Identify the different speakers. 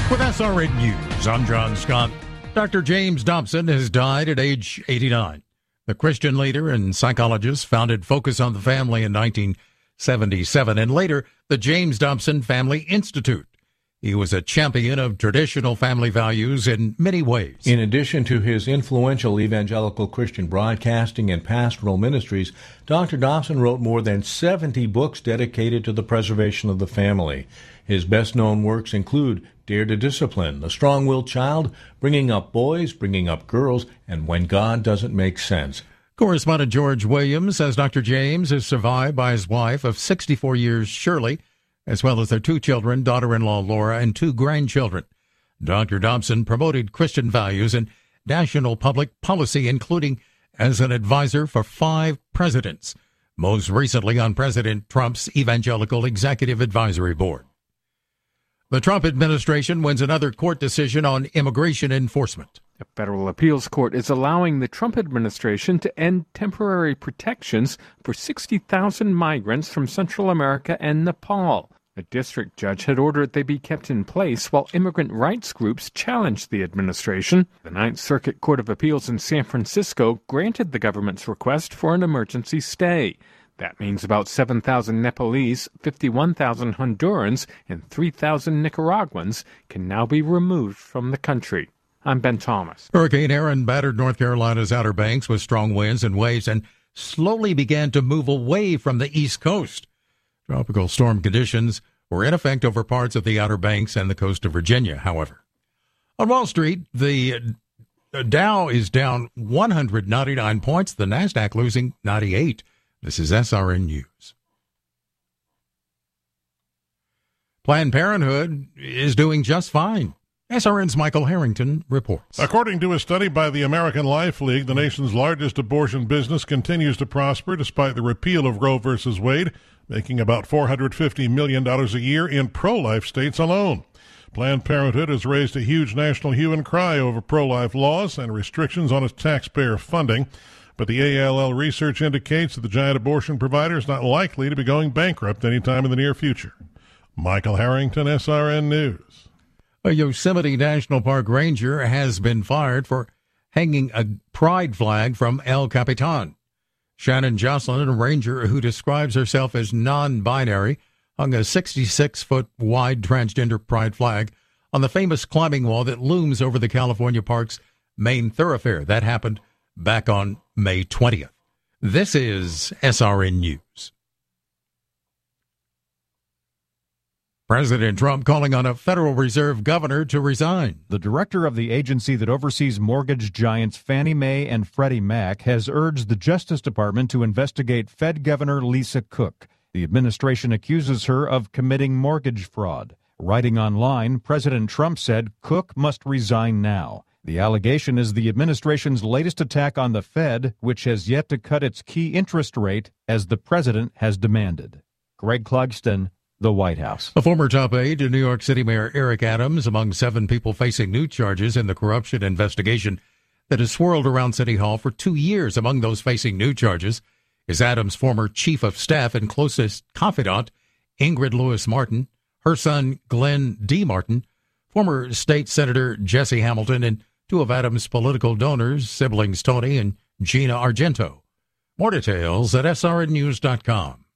Speaker 1: With SRN News, I'm John Scott. Dr. James Dobson has died at age 89. The Christian leader and psychologist founded Focus on the Family in 1977 and later the James Dobson Family Institute. He was a champion of traditional family values in many ways.
Speaker 2: In addition to his influential evangelical Christian broadcasting and pastoral ministries, Dr. Dobson wrote more than 70 books dedicated to the preservation of the family. His best-known works include Dare to Discipline, The Strong-Willed Child, Bringing Up Boys, Bringing Up Girls, and When God Doesn't Make Sense.
Speaker 1: Correspondent George Williams says Dr. James is survived by his wife of 64 years, Shirley, as well as their 2 children, daughter-in-law Laura, and 2 grandchildren. Dr. Dobson promoted Christian values and national public policy, including as an advisor for 5 presidents, most recently on President Trump's Evangelical Executive Advisory Board. The Trump administration wins another court decision on immigration enforcement.
Speaker 3: A federal appeals court is allowing the Trump administration to end temporary protections for 60,000 migrants from Central America and Nepal. A district judge had ordered they be kept in place while immigrant rights groups challenged the administration. The Ninth Circuit Court of Appeals in San Francisco granted the government's request for an emergency stay. That means about 7,000 Nepalese, 51,000 Hondurans, and 3,000 Nicaraguans can now be removed from the country. I'm Ben Thomas.
Speaker 1: Hurricane Aaron battered North Carolina's Outer Banks with strong winds and waves and slowly began to move away from the East Coast. Tropical storm conditions were in effect over parts of the Outer Banks and the coast of Virginia, however. On Wall Street, the Dow is down 199 points, the NASDAQ losing 98. This is SRN News. Planned Parenthood is doing just fine. SRN's Michael Harrington reports.
Speaker 4: According to a study by the American Life League, the nation's largest abortion business continues to prosper despite the repeal of Roe v. Wade, making about $450 million a year in pro-life states alone. Planned Parenthood has raised a huge national hue and cry over pro-life laws and restrictions on its taxpayer funding. But the ALL research indicates that the giant abortion provider is not likely to be going bankrupt anytime in the near future. Michael Harrington, SRN News.
Speaker 1: A Yosemite National Park ranger has been fired for hanging a pride flag from El Capitan. Shannon Jocelyn, a ranger who describes herself as non-binary, hung a 66-foot-wide transgender pride flag on the famous climbing wall that looms over the California Park's main thoroughfare. That happened back on May 20th. This is SRN News. President Trump calling on a Federal Reserve governor to resign.
Speaker 5: The director of the agency that oversees mortgage giants Fannie Mae and Freddie Mac has urged the Justice Department to investigate Fed Governor Lisa Cook. The administration accuses her of committing mortgage fraud. Writing online, President Trump said Cook must resign now. The allegation is the administration's latest attack on the Fed, which has yet to cut its key interest rate as the president has demanded. Greg Clugston, the White House.
Speaker 1: A former top aide to New York City Mayor Eric Adams among 7 people facing new charges in the corruption investigation that has swirled around City Hall for 2 years. Among those facing new charges is Adams' former chief of staff and closest confidant, Ingrid Lewis Martin, her son, Glenn D. Martin, former state senator Jesse Hamilton, and 2 of Adams' political donors, siblings Tony and Gina Argento. More details at srnnews.com.